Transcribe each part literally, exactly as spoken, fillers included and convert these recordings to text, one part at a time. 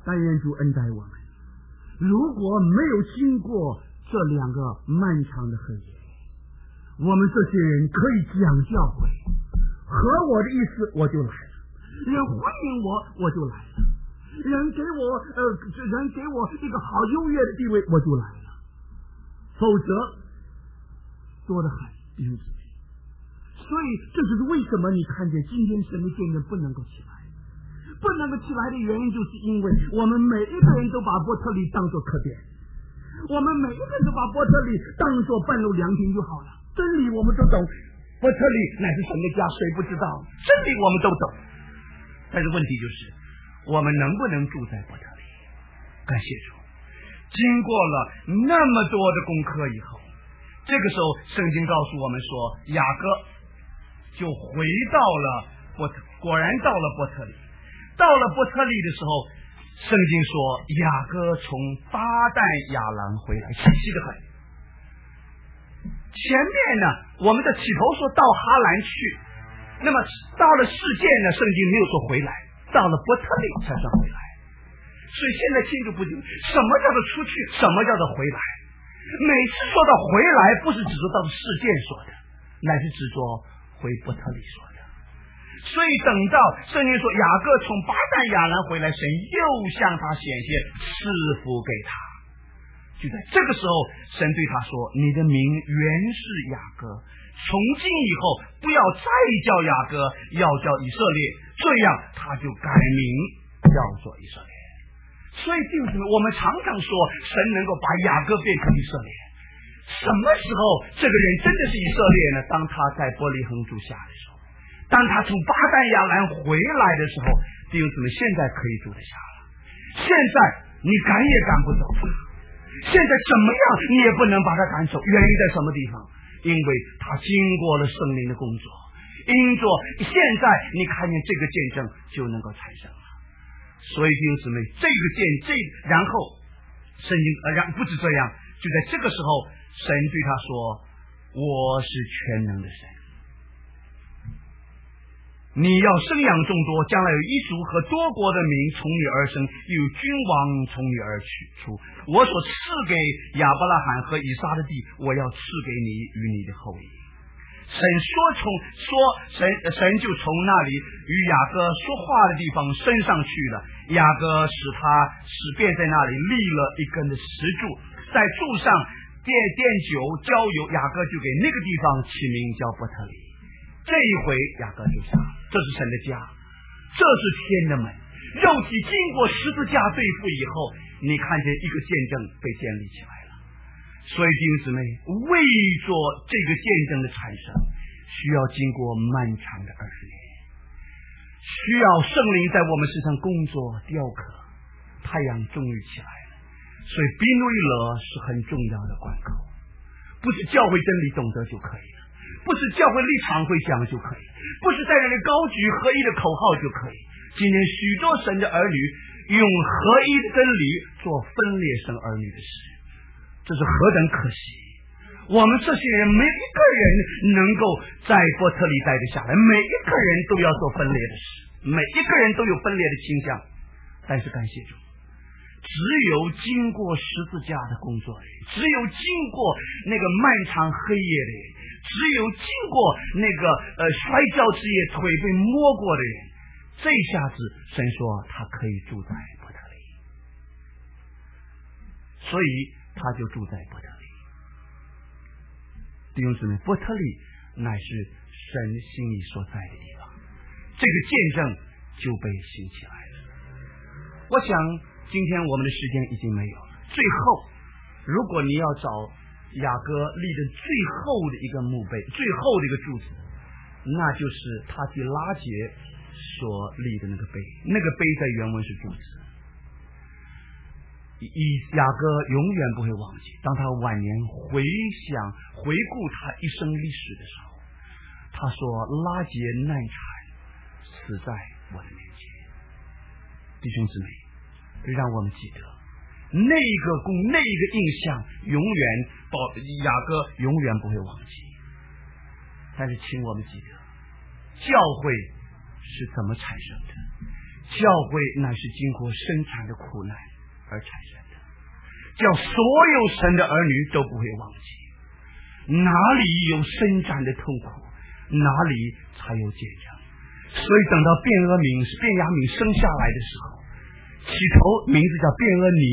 但愿主恩待我们。如果没有经过这两个漫长的黑夜，我们这些人可以讲教诲，合我的意思我就来了，人欢迎我我就来了，人给我呃，人给我一个好优越的地位我就来了，否则多得很，弟兄姊妹。所以这就是为什么你看见今天神的见证不能够起来，不能够起来的原因，就是因为我们每一个人都把伯特利当作课典，我们每一个人都把伯特利当作半路良平就好了。真理我们都懂，伯特利乃是神的家，谁不知道？真理我们都懂，但是问题就是我们能不能住在伯特利？感谢主，经过了那么多的功课以后，这个时候圣经告诉我们说，雅各就回到了伯特，果然到了伯特利。到了伯特利的时候，圣经说雅各从巴旦亚兰回来，稀奇的很。前面呢，我们的起头说到哈兰去，那么到了世界呢，圣经没有说回来，到了伯特利才算回来。所以现在清楚不清什么叫做出去，什么叫做回来。每次说到回来，不是只说到世界说的，乃是只说回伯特利说的。所以等到圣经说雅各从巴旦亚兰回来，神又向他显现，赐福给他。就在这个时候，神对他说，你的名原是雅各，从今以后不要再叫雅各，要叫以色列，这样他就改名叫做以色列。所以弟兄姊妹，我们常常说神能够把雅各变成以色列，什么时候这个人真的是以色列呢？当他在伯利恒住下的时候，当他从巴旦亚兰回来的时候，弟兄姊妹，现在可以住得下了。现在你赶也赶不走他，现在怎么样你也不能把他赶走，原因在什么地方？因为他经过了圣灵的工作，因着现在你看见这个见证就能够产生了。所以弟兄姊妹，这个见这然后圣经呃然不止这样，就在这个时候神对他说，我是全能的神，你要生养众多，将来有一族和多国的民从你而生，有君王从你而取出。我所赐给亚伯拉罕和以撒的地，我要赐给你与你的后裔。神说从说神神就从那里与雅各说话的地方升上去了。雅各使他使便在那里立了一根的石柱，在柱上奠奠酒浇油，雅各就给那个地方起名叫伯特利。这一回雅各就下，这是神的家，这是天的门。肉体经过十字架对付以后，你看见一个见证被建立起来了。所以弟兄姊妹，为着这个见证的产生，需要经过漫长的二十年，需要圣灵在我们身上工作雕刻。太阳终于起来了，所以宾威勒是很重要的关口，不是教会真理懂得就可以了，不是教会立场会讲就可以，不是在那里高举合一的口号就可以。今天许多神的儿女用合一的真理做分裂神儿女的事，这是何等可惜。我们这些人没一个人能够在伯特利待得下来，每一个人都要做分裂的事，每一个人都有分裂的倾向。但是感谢主，只有经过十字架的工作的人，只有经过那个漫长黑夜的人，只有经过那个呃摔跤之夜腿被摸过的人，这下子神说他可以住在伯特利，所以他就住在伯特利。弟兄姊妹，伯特利乃是神心里所在的地方，这个见证就被兴起来了。我想今天我们的时间已经没有了，最后如果你要找雅各立的最后的一个墓碑，最后的一个柱子，那就是他替拉结所立的那个碑，那个碑在原文是柱子。以雅各永远不会忘记，当他晚年回想回顾他一生历史的时候，他说拉结难产死在我的面前。弟兄姊妹，让我们记得那个功那个印象永远保雅各永远不会忘记。但是请我们记得教会是怎么产生的， 教会乃是经过生产的苦难而产生的，叫所有神的儿女都不会忘记，哪里有生产的痛苦，哪里才有见证。所以等到便俄敏是便雅悯生下来的时候，起头名字叫便俄尼。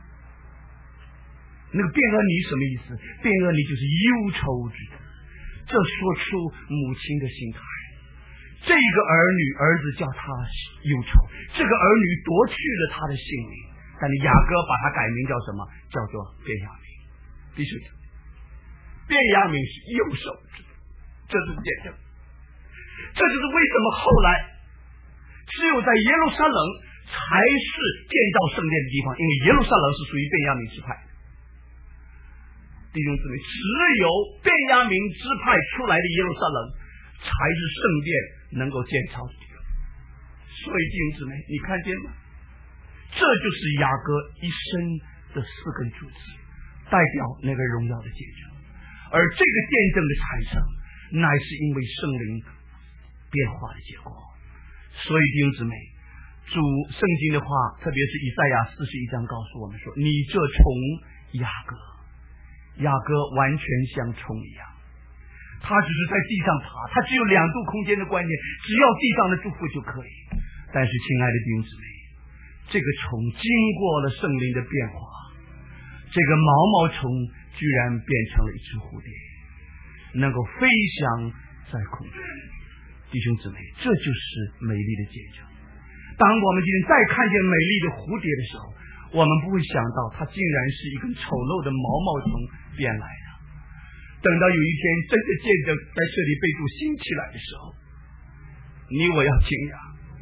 那个便俄尼什么意思？便俄尼就是忧愁之子，这说出母亲的心态。这个儿女儿子叫他忧愁，这个儿女夺去了他的性命，但是雅各把他改名叫什么？叫做便雅悯。弟兄姊妹，便雅悯是忧愁之子，这是见证。这就是为什么后来只有在耶路撒冷才是建造圣殿的地方，因为耶路撒冷是属于便雅悯支派的。弟兄姊妹，只有便雅悯支派出来的耶路撒冷才是圣殿能够建造的地方。所以弟兄姊妹，你看见吗？这就是雅各一生的四根柱子，代表那个荣耀的见证。而这个见证的产生，乃是因为圣灵变化的结果。所以弟兄姊妹，主圣经的话，特别是以赛亚四十一章告诉我们说，你这虫雅各，雅各完全像虫一样，他只是在地上爬，他只有两度空间的观念，只要地上的祝福就可以。但是亲爱的弟兄姊妹，这个虫经过了圣灵的变化，这个毛毛虫居然变成了一只蝴蝶，能够飞翔在空中。弟兄姊妹，这就是美丽的见证。当我们今天再看见美丽的蝴蝶的时候，我们不会想到它竟然是一根丑陋的毛毛虫变来的。等到有一天真的见证在这里被主兴起来的时候，你我要惊讶，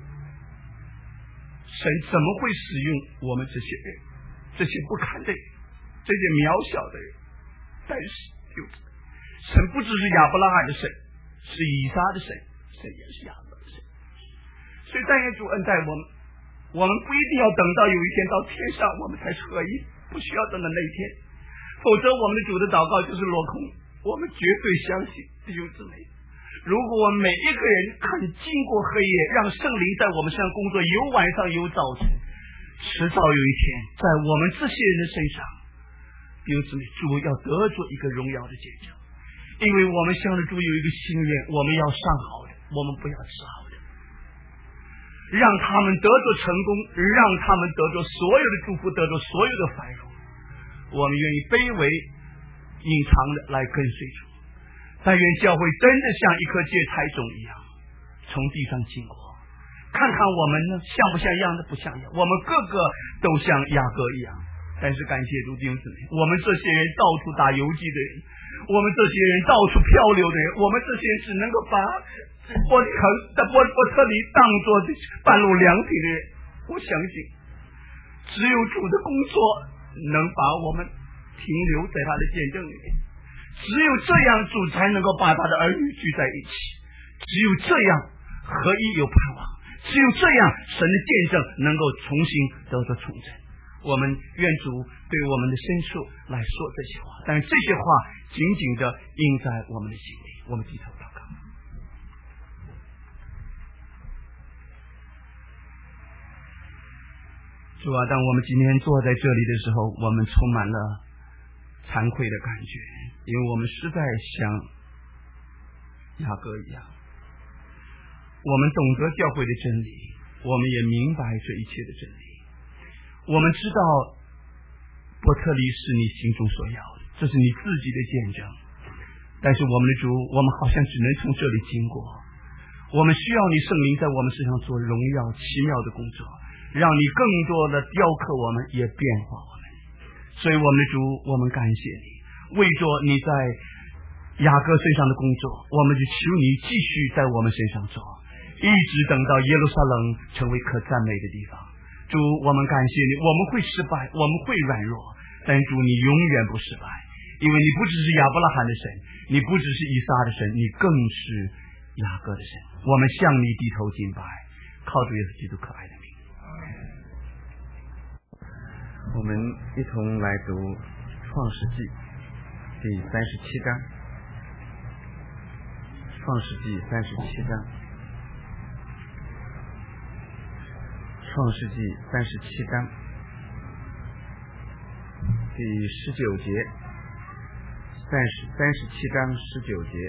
神怎么会使用我们这些人，这些不堪的人，这些渺小的人？但是神不只是亚伯拉罕的神，是以撒的神，神也是雅各的神。所以但愿主恩待我们，我们不一定要等到有一天到天上我们才合一，不需要等到那一天，否则我们的主的祷告就是落空。我们绝对相信弟兄姊妹，如果我们每一个人肯经过黑夜，让圣灵在我们身上工作，有晚上有早晨，迟早有一天在我们这些人的身上，弟兄姊妹，主要得着一个荣耀的见证。因为我们向着主有一个心愿，我们要上好的，我们不要吃好的，让他们得着成功，让他们得着所有的祝福，得着所有的繁荣。我们愿意卑微隐藏的来跟随主，但愿教会真的像一颗芥菜种一样从地上经过，看看我们呢像不像样的，不像样，我们个个都像雅各一样。但是感谢主弟兄姊妹，我们这些人到处打游击的人，我们这些人到处漂流的人，我们这些人只能够把玻璃坑在波波特里当作半路良品的人。我相信只有主的工作能把我们停留在他的见证里面，只有这样主才能够把他的儿女聚在一起，只有这样合一有盼望，只有这样神的见证能够重新得到重整。我们愿主对我们的深处来说这些话，但是这些话紧紧的印在我们的心里。我们低头祷告。主啊，当我们今天坐在这里的时候，我们充满了惭愧的感觉，因为我们实在像雅各一样，我们懂得教会的真理，我们也明白这一切的真理。我们知道伯特利是你心中所要的，这是你自己的见证，但是我们的主，我们好像只能从这里经过。我们需要你圣灵在我们身上做荣耀奇妙的工作，让你更多的雕刻我们，也变化我们。所以我们的主，我们感谢你，为着你在雅各身上的工作，我们就求你继续在我们身上做，一直等到耶路撒冷成为可赞美的地方。主，我们感谢你，我们会失败，我们会软弱，但主你永远不失败，因为你不只是亚伯拉罕的神，你不只是以撒的神，你更是雅各的神。我们向你低头敬拜，靠主耶稣基督可爱的名。 我们一同来读创世纪第三十七章。创世纪三十七章创世纪三十七章第十九节，三十三十七章十九节，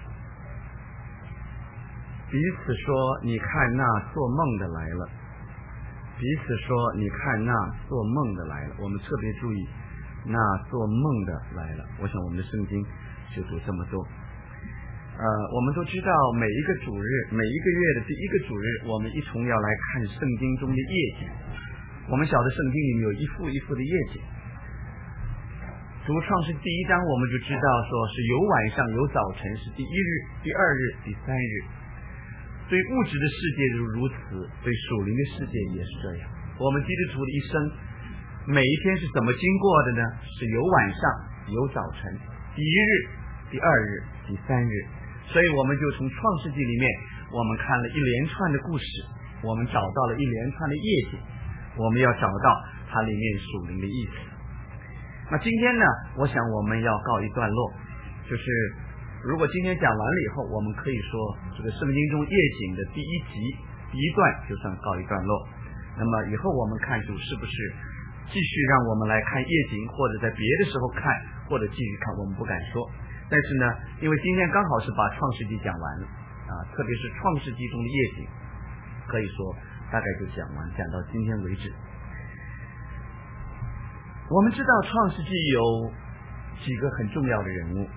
彼此说：“你看那做梦的来了。”彼此说：“你看那做梦的来了。”我们特别注意，那做梦的来了。我想我们的圣经就读这么多。呃，我们都知道，每一个主日，每一个月的第一个主日，我们一同要来看圣经中的夜景。我们晓得圣经里面有一幅一幅的夜景。读创世第一章，我们就知道说是有晚上有早晨，是第一日、第二日、第三日。对物质的世界就如此，对属灵的世界也是这样。我们基督徒的一生，每一天是怎么经过的呢？是有晚上有早晨，第一日、第二日、第三日。所以我们就从创世纪里面，我们看了一连串的故事，我们找到了一连串的夜景，我们要找到它里面属灵的意思。那今天呢，我想我们要告一段落，就是如果今天讲完了以后，我们可以说这个圣经中夜景的第一集第一段就算告一段落。那么以后我们看主是不是继续让我们来看夜景，或者在别的时候看，或者继续看，我们不敢说。但是呢，因为今天刚好是把创世纪讲完了啊，特别是创世纪中的夜景，可以说大概就讲完，讲到今天为止。我们知道创世纪有几个很重要的人物，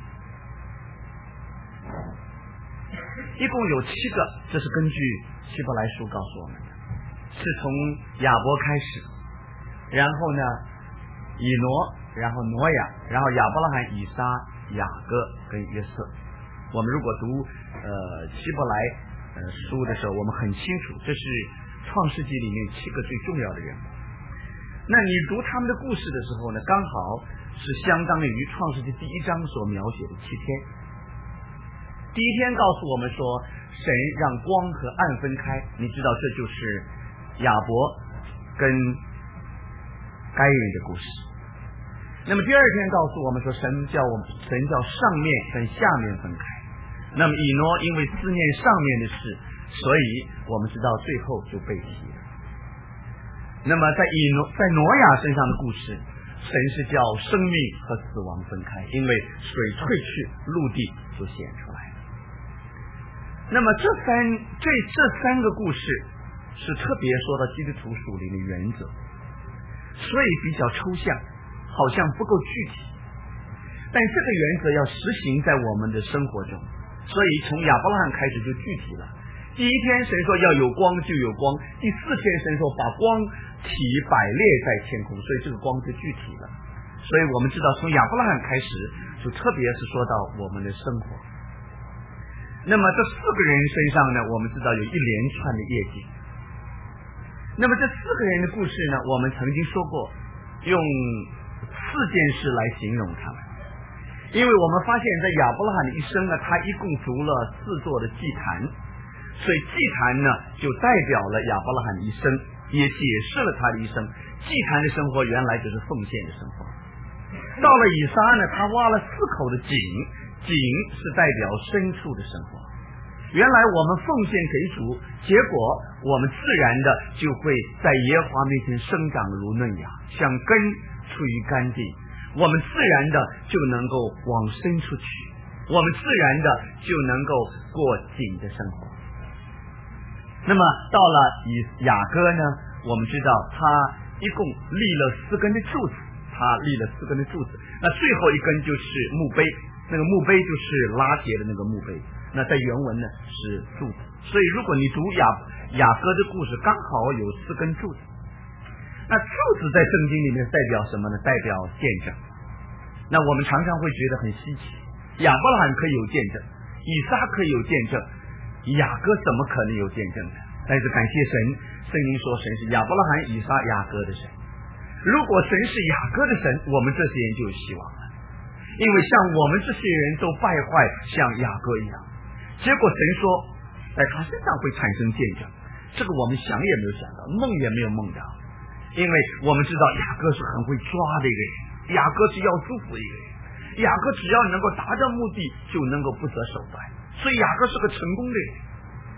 一共有七个，这是根据希伯来书告诉我们的，是从亚伯开始，然后呢以挪，然后挪亚，然后亚伯拉罕、以撒、雅各跟约瑟。我们如果读呃希伯来呃书的时候，我们很清楚，这是创世纪里面七个最重要的人物。那你读他们的故事的时候呢，刚好是相当于创世纪第一章所描写的七天。第一天告诉我们说，神让光和暗分开，你知道这就是亚伯跟该人的故事。那么第二天告诉我们说，神叫我们神叫上面跟下面分开。那么以挪因为思念上面的事，所以我们知道最后就被提了。那么在以挪在挪亚身上的故事，神是叫生命和死亡分开，因为水退去，陆地就显出来了。那么这三这这三个故事是特别说到基督徒属灵的原则，所以比较抽象，好像不够具体，但这个原则要实行在我们的生活中，所以从亚伯拉罕开始就具体了。第一天神说要有光就有光，第四天神说把光体摆列在天空，所以这个光就具体了。所以我们知道从亚伯拉罕开始就特别是说到我们的生活。那么这四个人身上呢，我们知道有一连串的业绩。那么这四个人的故事呢，我们曾经说过，用四件事来形容他们。因为我们发现在亚伯拉罕的一生呢，他一共筑了四座的祭坛，所以祭坛呢就代表了亚伯拉罕的一生，也解释了他的一生。祭坛的生活原来就是奉献的生活。到了以撒呢，他挖了四口的井，井是代表深处的生活。原来我们奉献给主，结果我们自然的就会在耶和华面前生长如嫩芽，像根出于干地，我们自然的就能够往深处去，我们自然的就能够过井的生活。那么到了以雅各呢，我们知道他一共立了四根的柱子，他立了四根的柱子，那最后一根就是墓碑，那个墓碑就是拉结的那个墓碑，那在原文呢是柱子。所以如果你读雅雅各的故事，刚好有四根柱子。那柱子在圣经里面代表什么呢？代表见证。那我们常常会觉得很稀奇，亚伯拉罕可以有见证，以撒可以有见证，雅各怎么可能有见证呢？但是感谢神，圣经说神是亚伯拉罕、以撒、雅各的神。如果神是雅各的神，我们这些人就有希望了，因为像我们这些人都败坏像雅各一样，结果神说在他身上会产生见证，这个我们想也没有想到，梦也没有梦到。因为我们知道雅各是很会抓的一个人，雅各是要祝福的一个人，雅各只要能够达到目的就能够不择手段，所以雅各是个成功的人。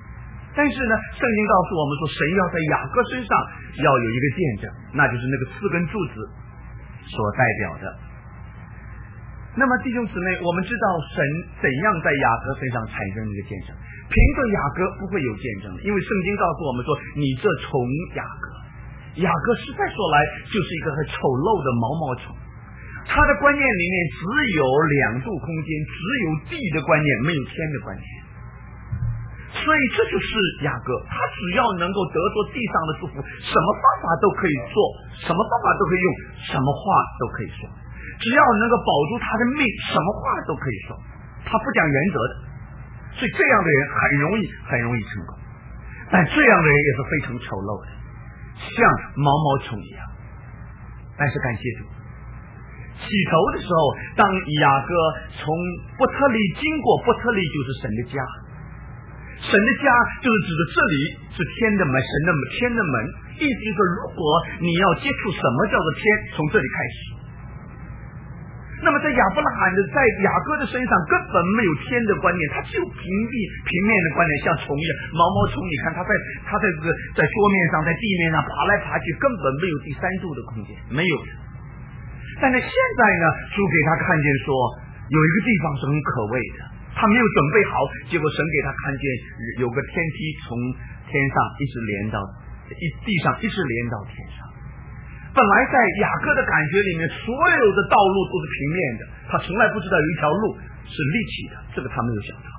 但是呢，圣经告诉我们说，神要在雅各身上要有一个见证，那就是那个四根柱子所代表的。那么弟兄姊妹，我们知道神怎样在雅各身上产生一个见证，凭着雅各不会有见证，因为圣经告诉我们说，你这从雅各，雅各实在说来就是一个很丑陋的毛毛虫，他的观念里面只有两度空间，只有地的观念，没有天的观念。所以这就是雅各，他只要能够得着地上的祝福，什么方法都可以做，什么方法都可以用，什么话都可以说，只要能够保住他的命，什么话都可以说，他不讲原则的。所以这样的人很容易很容易成功，但这样的人也是非常丑陋的，像毛毛虫一样。但是感谢主，起头的时候，当雅各从伯特利经过，伯特利就是神的家，神的家就是指的这里是天的门，神的天的门，意思就是如果你要接触什么叫做天，从这里开始。那么在亚伯拉罕的在雅各的身上根本没有天的观念，他只有平地平面的观念，像虫一样毛毛虫，你看他在他在这个在桌面上在地面上爬来爬去，根本没有第三度的空间，没有的。但是现在呢，主给他看见说有一个地方是很可畏的，他没有准备好，结果神给他看见有个天梯从天上一直连到一地上一直连到天上。本来在雅各的感觉里面，所有的道路都是平面的，他从来不知道有一条路是立起的，这个他没有想到。